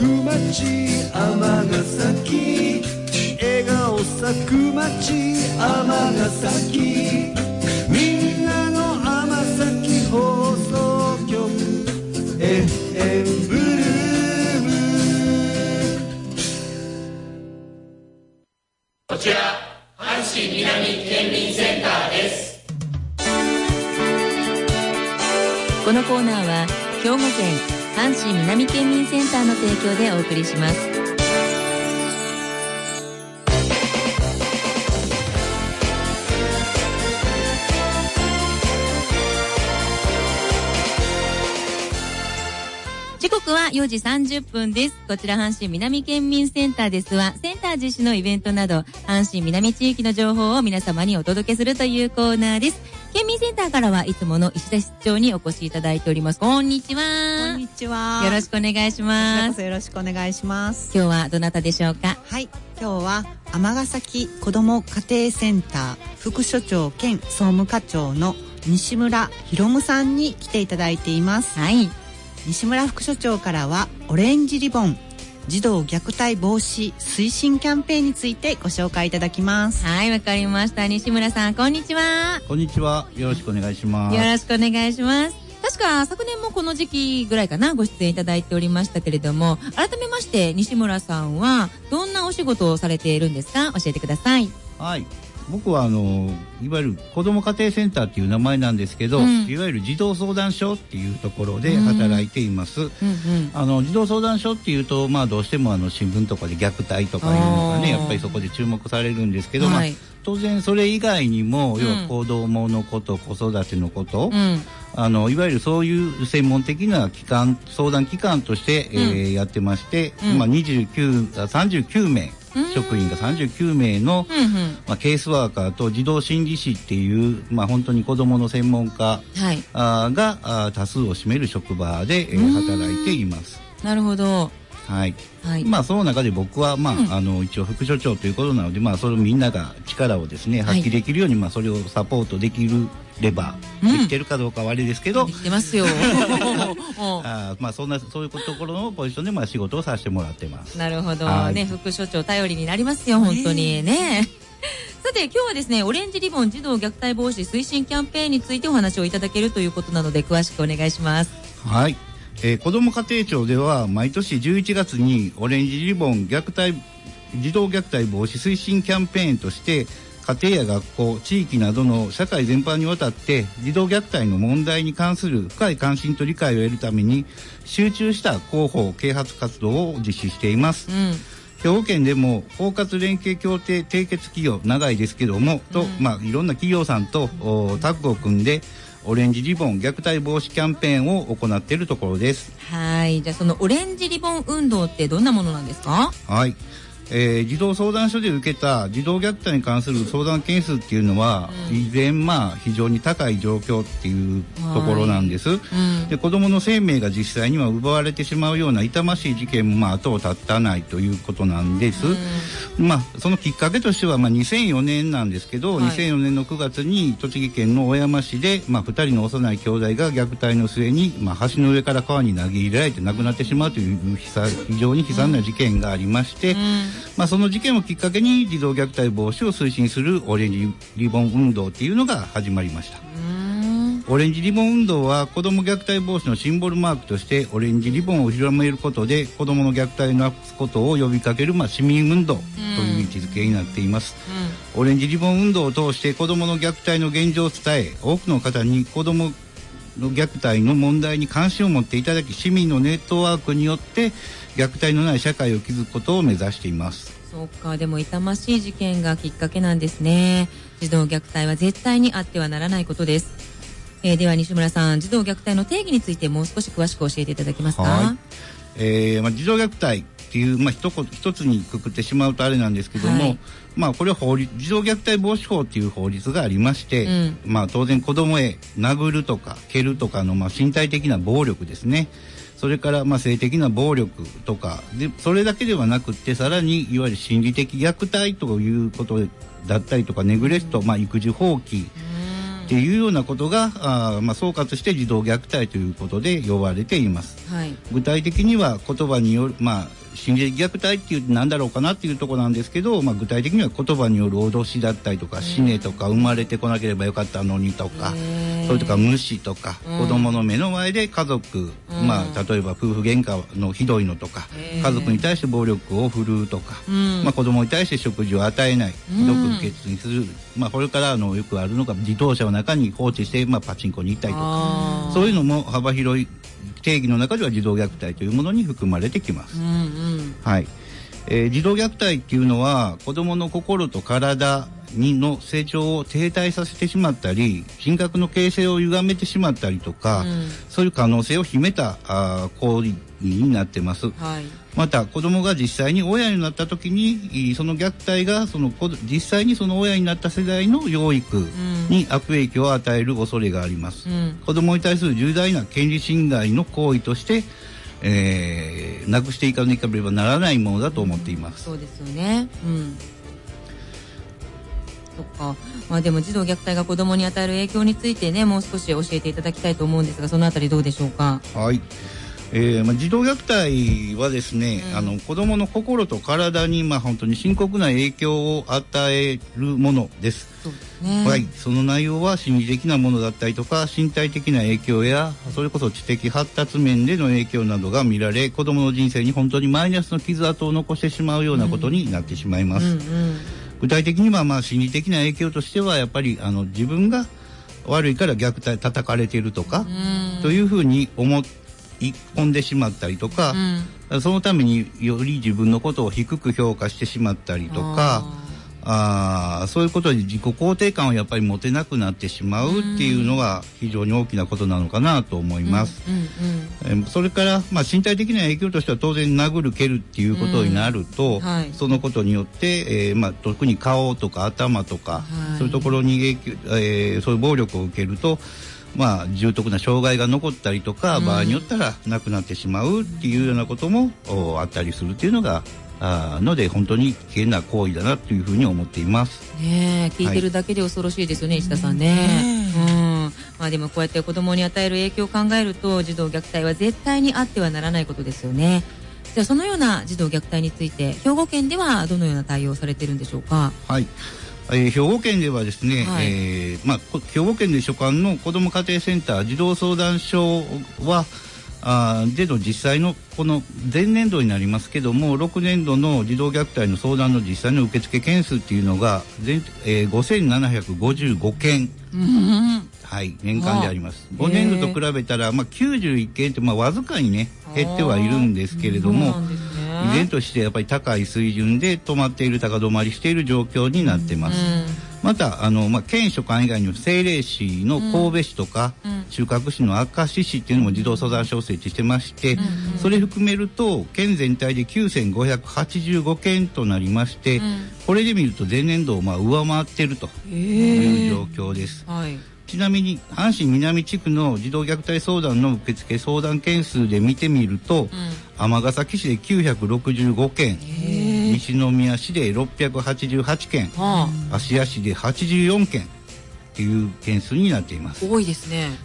く街尼崎、笑顔咲く街尼崎、みんなの尼崎放送局 FM ブルーム。 こちら阪神南県民センターです。 このコーナーは兵庫県阪神南県民センターの提供でお送りします。時刻は4時30分です。こちら阪神南県民センターですは、センター実施のイベントなど阪神南地域の情報を皆様にお届けするというコーナーです。県民センターからはいつもの石田室長にお越しいただいております。こんにちは。 こんにちは。 よろしくお願いします。こちらこそよろしくお願いします。 今日はどなたでしょうか？ はい、今日は尼崎子ども家庭センター副所長兼総務課長の西村博夢さんに来ていただいています。 はい。 西村副所長からはオレンジリボン児童虐待防止推進キャンペーンについてご紹介いただきます。 はい、わかりました。西村さん、こんにちは。 こんにちは。よろしくお願いします。 よろしくお願いします。確か昨年もこの時期ぐらいかな、ご出演いただいておりましたけれども、改めまして西村さんはどんなお仕事をされているんですか？教えてください。 はい。僕はいわゆる子ども家庭センターっていう名前なんですけど、いわゆる児童相談所っていうところで働いています。児童相談所っていうと、どうしても新聞とかで虐待とかいうのがね、やっぱりそこで注目されるんですけど、当然それ以外にも、要は子どものこと、子育てのこと、いわゆるそういう専門的な機関、相談機関として、やってまして、39名職員が39名の、ケースワーカーと児童心理士っていう、本当に子どもの専門家、が多数を占める職場で、働いています。 なるほど。 はい。その中で僕は、一応副所長ということなので、それをみんなが力をですね、発揮できるように、それをサポートできるれば、できてるかどうかはあれですけど。 できてますよ。 そういうところのポジションで、仕事をさせてもらってます。 なるほど。ね、副所長頼りになりますよ、本当にね。さて、今日はですね、オレンジリボン児童虐待防止推進キャンペーンについてお話をいただけるということなので、詳しくお願いします。 はい。子ども家庭庁では毎年11月にオレンジリボン児童虐待防止推進キャンペーンとして家庭や学校、地域などの社会全般にわたって児童虐待の問題に関する深い関心と理解を得るために集中した広報啓発活動を実施しています。兵庫県でも包括連携協定締結企業、長いですけども、いろんな企業さんとタッグを組んでオレンジリボン虐待防止キャンペーンを行っているところです。 はい。じゃあそのオレンジリボン運動ってどんなものなんですか？ はい。児童相談所で受けた児童虐待に関する相談件数っていうのは、依然非常に高い状況っていうところなんです。で、子どもの生命が実際には奪われてしまうような痛ましい事件も後を絶たないということなんです。そのきっかけとしては2004年なんですけど、2004年の9月に栃木県の小山市で2人の幼い兄弟が虐待の末に橋の上から川に投げ入れられて亡くなってしまうという非常に悲惨な事件がありまして、その事件をきっかけに児童虐待防止を推進するオレンジリボン運動っていうのが始まりました。オレンジリボン運動は子ども虐待防止のシンボルマークとしてオレンジリボンを広めることで子どもの虐待のなくすことを呼びかける市民運動という位置づけになっています。オレンジリボン運動を通して子どもの虐待の現状を伝え、多くの方に子どもの虐待の問題に関心を持っていただき、市民のネットワークによって虐待のない社会を築くことを目指しています。 そうか。でも痛ましい事件がきっかけなんですね。児童虐待は絶対にあってはならないことです。では西村さん、児童虐待の定義についてもう少し詳しく教えていただけますか？児童虐待っていう、一つにくくってしまうとあれなんですけども、これは児童虐待防止法っていう法律がありまして、当然子供へ殴るとか蹴るとかの身体的な暴力ですね。それから性的な暴力とかで、それだけではなくってさらにいわゆる心理的虐待ということだったりとか、ネグレクト、育児放棄、 っていうようなことが総括して児童虐待ということで呼ばれています。 はい、 具体的には言葉による心理的虐待っていう何だろうかなっていうところなんですけど、具体的には言葉による脅しだったりとか、死ねとか、生まれてこなければよかったのにとか、それとか無視とか、子供の目の前で家族、例えば夫婦喧嘩のひどいのとか、家族に対して暴力を振るうとか、子供に対して食事を与えない、ひどく不潔にする、これからよくあるのが自動車の中に放置して、パチンコに行ったりとか、そういうのも幅広い定義の中では児童虐待というものに含まれてきます。はい。児童虐待っていうのは子どもの心と体の成長を停滞させてしまったり、人格の形成を歪めてしまったりとか、そういう可能性を秘めた行為になってます。はい、また子どもが実際に親になった時にその虐待が実際にその親になった世代の養育に悪影響を与える恐れがあります。子どもに対する重大な権利侵害の行為としてなくしていかなければならないものだと思っています。 そうですよね。そっか。でも児童虐待が子どもに与える影響についてね、もう少し教えていただきたいと思うんですが、そのあたりどうでしょうか。 はい。児童虐待はですね、子どもの心と体に本当に深刻な影響を与えるものです。そうですね。はい。その内容は心理的なものだったりとか、身体的な影響やそれこそ知的発達面での影響などが見られ、子どもの人生に本当にマイナスの傷跡を残してしまうようなことになってしまいます。具体的には心理的な影響としてはやっぱり自分が悪いから虐待叩かれているとかというふうに思い込んでしまったりとか、そのためにより自分のことを低く評価してしまったりとか、そういうことで自己肯定感をやっぱり持てなくなってしまうっていうのが非常に大きなことなのかなと思います。それから、身体的な影響としては当然殴る蹴るっていうことになると、そのことによって、特に顔とか頭とか、そういうところにそういう暴力を受けると重篤な障害が残ったりとか、場合によったら亡くなってしまうっていうようなこともあったりするっていうのがので本当に危険な行為だなというふうに思っています。 聞いてるだけで恐ろしいですよね、石田さんね。でもこうやって子どもに与える影響を考えると児童虐待は絶対にあってはならないことですよね。じゃあそのような児童虐待について兵庫県ではどのような対応をされているんでしょうか。 はい。兵庫県ではですね、兵庫県で所管の子ども家庭センター児童相談所はでの実際のこの前年度になりますけども、6年度の児童虐待の相談の実際の受付件数っていうのが5755件、はい、年間であります。5年度と比べたら、91件ってわずかにね減ってはいるんですけれども、依然としてやっぱり高い水準で止まっている、高止まりしている状況になってます。また県所管以外にも政令市の神戸市とか、中核市の明石市っていうのも児童相談所を設置してまして、それ含めると県全体で9585件となりまして、これで見ると前年度を上回っているという状況です。ちなみに阪神南地区の児童虐待相談の受付相談件数で見てみると、尼崎市で965件、西宮市で688件、芦屋市で84件っていう件数になっています。 多いですね。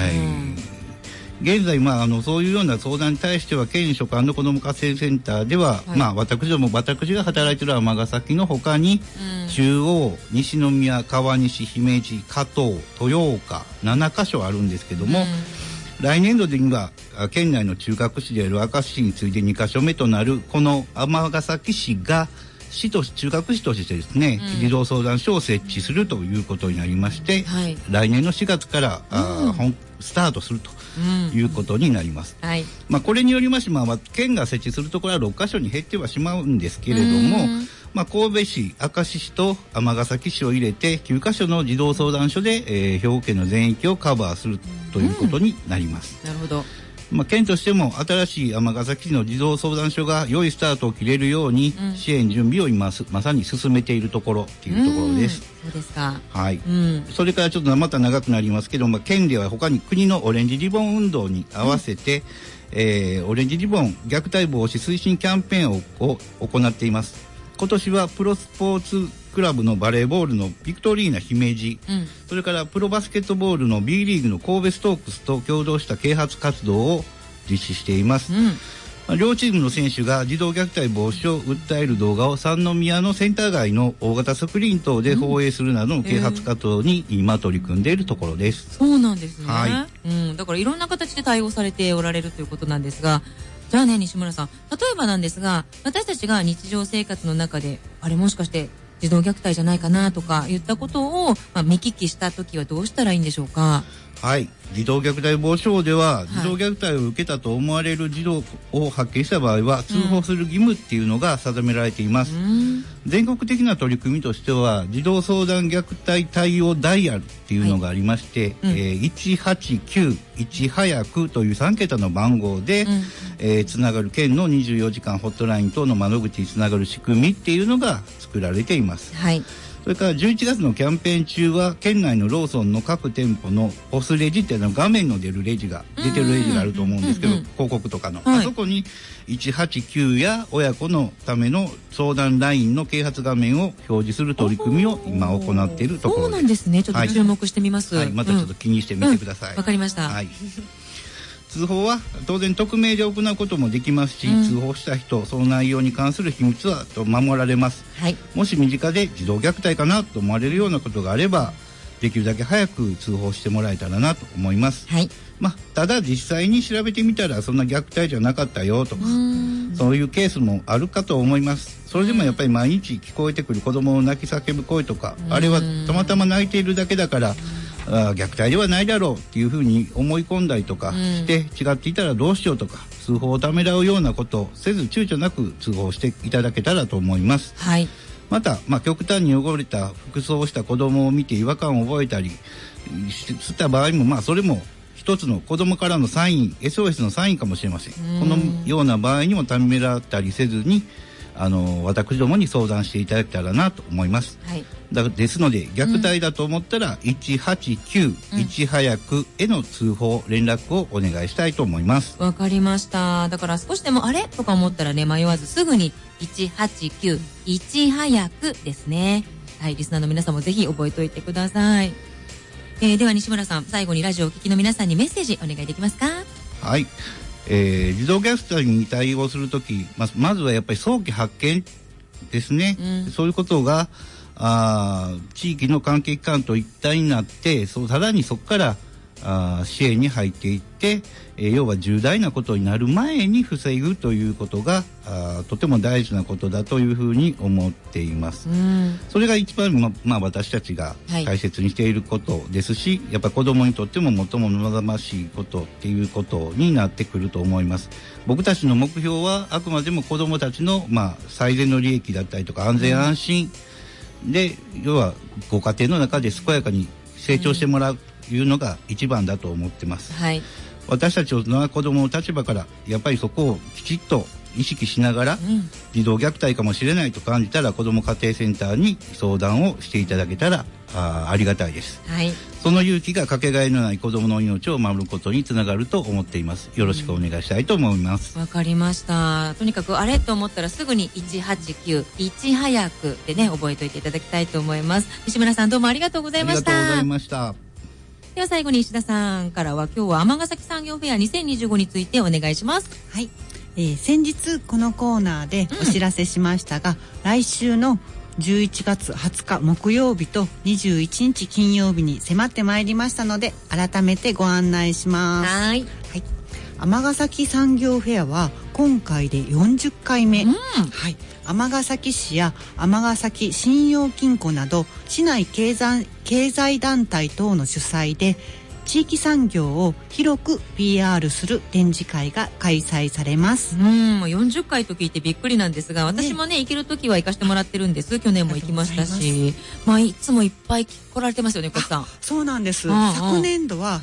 現在、そういうような相談に対しては県所管の子ども家庭センターでは、私が働いている尼崎の他に、中央、西宮、川西、姫路、加東、豊岡7カ所あるんですけども、来年度でには県内の中核市である明石市に次いで2カ所目となるこの尼崎市が中核市としてですね、児童相談所を設置するということになりまして、来年の4月からスタートするということになります。これによりまして、県が設置するところは6カ所に減ってはしまうんですけれども、神戸市、明石市と尼崎市を入れて9カ所の児童相談所で、兵庫県の全域をカバーするということになります。 なるほど。 県としても新しい尼崎市の児童相談所が良いスタートを切れるように支援準備を今まさに進めているところというところです。 そうですか。 はい。それからちょっとまた長くなりますけど、県では他に国のオレンジリボン運動に合わせて、オレンジリボン虐待防止推進キャンペーンを行っています。今年はプロスポーツクラブのバレーボールのビクトリーナ姫路、それからプロバスケットボールの B リーグの神戸ストークスと共同した啓発活動を実施しています。両チームの選手が児童虐待防止を訴える動画を三宮のセンター街の大型スクリーン等で放映するなどの啓発活動に今取り組んでいるところです。 そうなんですね、 はい、 だからいろんな形で対応されておられるということなんですが、じゃあね西村さん、例えばなんですが、私たちが日常生活の中であれもしかして児童虐待じゃないかなとか言ったことを、見聞きしたときはどうしたらいいんでしょうか。 はい、児童虐待防止法では、児童虐待を受けたと思われる児童を発見した場合は通報する義務っていうのが定められています。全国的な取り組みとしては児童相談虐待対応ダイヤルっていうのがありまして、189、1早くという3桁の番号で、つながる県の24時間ホットライン等の窓口につながる仕組みっていうのが作られています。 はい、 それから11月のキャンペーン中は県内のローソンの各店舗のポスレジっていうのは画面の出てるレジがあると思うんですけど、広告とかの、あそこに189や親子のための相談ラインの啓発画面を表示する取り組みを今行っているところです。 そうなんですね。ちょっと注目してみます。 またちょっと気にしてみてください。 わかりました。 通報は当然匿名で行うこともできますし、通報した人その内容に関する秘密は守られます。もし身近で児童虐待かなと思われるようなことがあればできるだけ早く通報してもらえたらなと思います。ただ実際に調べてみたらそんな虐待じゃなかったよとか、そういうケースもあるかと思います。それでもやっぱり毎日聞こえてくる子供の泣き叫ぶ声とか、あれはたまたま泣いているだけだから虐待ではないだろうっていうふうに思い込んだりとかして違っていたらどうしようとか通報をためらうようなことをせず躊躇なく通報していただけたらと思います。また、極端に汚れた服装をした子供を見て違和感を覚えたりした場合も、それも一つの子供からのサイン SOS のサインかもしれません。このような場合にもためらったりせずに私どもに相談していただけたらなと思います。ですので虐待だと思ったら189、1早くへの通報連絡をお願いしたいと思います。 わかりました。だから少しでもあれとか思ったらね、迷わずすぐに189、1早くですね。はい、リスナーの皆さんもぜひ覚えておいてください。では西村さん、最後にラジオをお聞きの皆さんにメッセージお願いできますか。 はい、児童虐待に対応するとき、まずはやっぱり早期発見ですね。そういうことが地域の関係機関と一体になってさらにそこから支援に入っていって、要は重大なことになる前に防ぐということがとても大事なことだというふうに思っています。それが一番、私たちが大切にしていることですし、やっぱり子どもにとっても最も望ましいことっていうことになってくると思います。僕たちの目標はあくまでも子どもたちの、最善の利益だったりとか安全安心で、要はご家庭の中で健やかに成長してもらうというのが一番だと思ってます。私たち大人は子どもの立場からやっぱりそこをきちっと意識しながら、児童虐待かもしれないと感じたら子ども家庭センターに相談をしていただけたらありがたいです。その勇気がかけがえのない子どもの命を守ることにつながると思っています。よろしくお願いしたいと思います。 わかりました。とにかくあれと思ったらすぐに189、1早くでね、覚えておいていただきたいと思います。西村さん、どうもありがとうございました。 ありがとうございました。 では最後に石田さんからは今日は尼崎産業フェア2025についてお願いします。 先日このコーナーでお知らせしましたが、来週の11月20日木曜日と21日金曜日に迫ってまいりましたので改めてご案内します。尼崎産業フェアは今回で40回目、尼崎市や尼崎信用金庫など市内経済団体等の主催で地域産業を広く PR する展示会が開催されます。 40回と聞いてびっくりなんですが、私もね行ける時は行かせてもらってるんです。去年も行きましたし、いつもいっぱい来られてますよね、こっさん。 そうなんです。昨年度は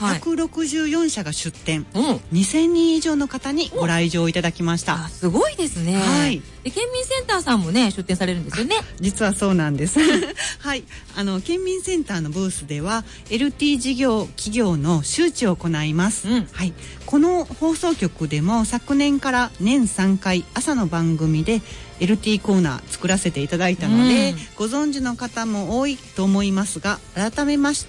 164社が出展、2000人以上の方にご来場いただきました。 すごいですね。で県民センターさんもね出展されるんですよね。 実はそうなんです。県民センターのブースでは LT 企業業の周知を行います、はい、この放送局でも昨年から年3回朝の番組で LT コーナー作らせていただいたので、ご存知の方も多いと思いますが、改めまして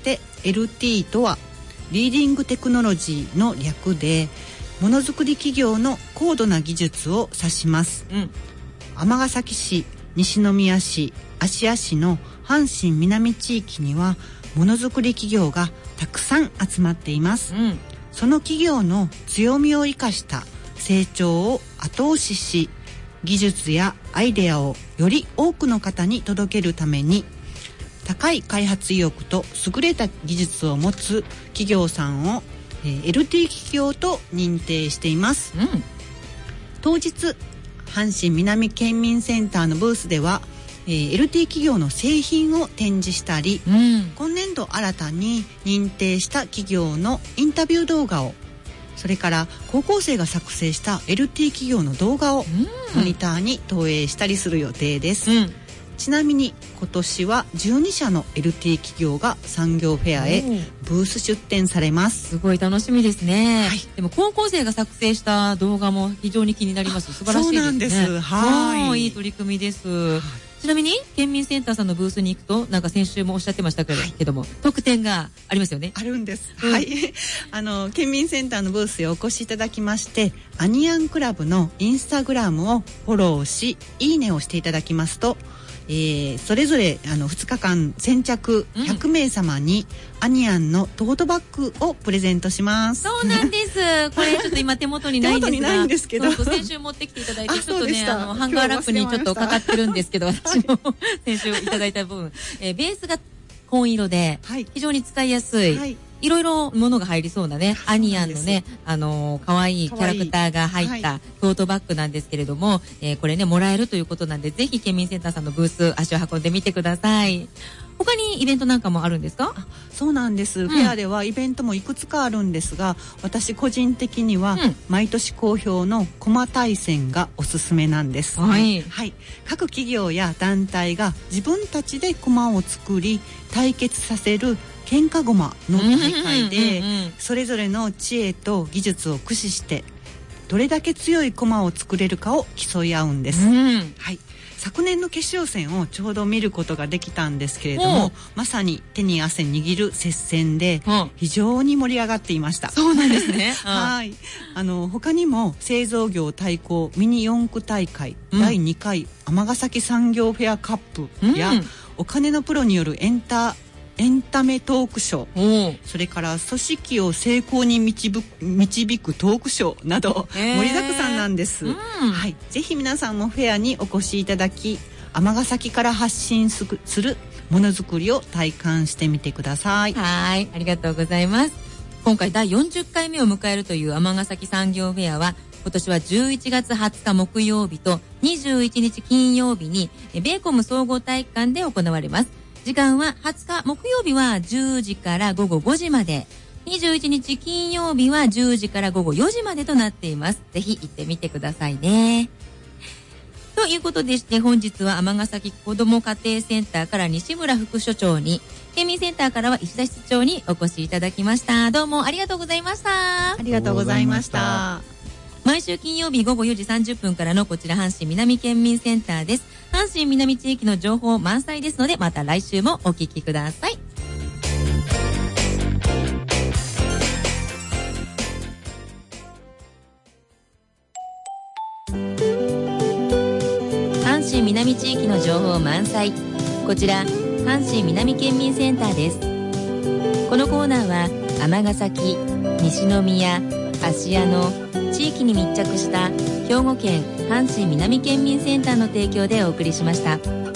LT とはリーディングテクノロジーの略で、ものづくり企業の高度な技術を指します、尼崎市、西宮市、芦屋市の阪神南地域にはものづくり企業がたくさん集まっています、その企業の強みを生かした成長を後押しし、技術やアイデアをより多くの方に届けるために、高い開発意欲と優れた技術を持つ企業さんを、LT 企業と認定しています、当日阪神南県民センターのブースでは、LT 企業の製品を展示したり、今年度新たに認定した企業のインタビュー動画を、それから高校生が作成した LT 企業の動画をモニターに投影したりする予定です、ちなみに今年は12社の LT 企業が産業フェアへブース出展されます。 すごい楽しみですね、でも高校生が作成した動画も非常に気になります。素晴らしいですね。 そうなんです。 はい、いい取り組みです、ちなみに県民センターさんのブースに行くと、なんか先週もおっしゃってましたけども、特典がありますよね。 あるんです、はい。県民センターのブースへお越しいただきまして、アニアンクラブのインスタグラムをフォローし、いいねをしていただきますと、それぞれ2日間先着100名様にアニアンのトートバッグをプレゼントします。 そうなんです。これちょっと今手元にないんですが、 手元にないんですけど、 先週持ってきていただいて、ちょっとねハンガーラップにちょっとかかってるんですけど、私も先週いただいた分、ベースが紺色で非常に使いやすい、いろいろものが入りそうなね、アニアンのね、可愛いキャラクターが入ったトートバッグなんですけれども、これね、もらえるということなんで、ぜひ県民センターさんのブース足を運んでみてください。他にイベントなんかもあるんですか？ そうなんです、フェアではイベントもいくつかあるんですが、私個人的には、毎年好評の駒対戦がおすすめなんです、各企業や団体が自分たちで駒を作り対決させる喧嘩駒の大会で、それぞれの知恵と技術を駆使してどれだけ強い駒を作れるかを競い合うんです、昨年の決勝戦をちょうど見ることができたんですけれども、まさに手に汗握る接戦で非常に盛り上がっていました。 そうなんですね。 他にも製造業対抗ミニ四駆大会、第2回尼崎産業フェアカップや、お金のプロによるエンタメトークショー、それから組織を成功に導くトークショーなど盛りだくさんなんです、ぜひ皆さんもフェアにお越しいただき、尼崎から発信するものづくりを体感してみてください。 はい、ありがとうございます。今回第40回目を迎えるという尼崎産業フェアは、今年は11月20日木曜日と21日金曜日にベーコム総合体育館で行われます。時間は20日木曜日は10時から午後5時まで、21日金曜日は10時から午後4時までとなっています。ぜひ行ってみてくださいね。ということでして、本日は尼崎子ども家庭センターから西村副所長に、県民センターからは石田室長にお越しいただきました。どうもありがとうございました。 ありがとうございました。 毎週金曜日午後4時30分からのこちら阪神南県民センターです。阪神南地域の情報満載ですので、また来週もお聞きください。阪神南地域の情報満載、こちら阪神南県民センターです。このコーナーは尼崎、西宮、芦屋の地域に密着した兵庫県阪神南県民センターの提供でお送りしました。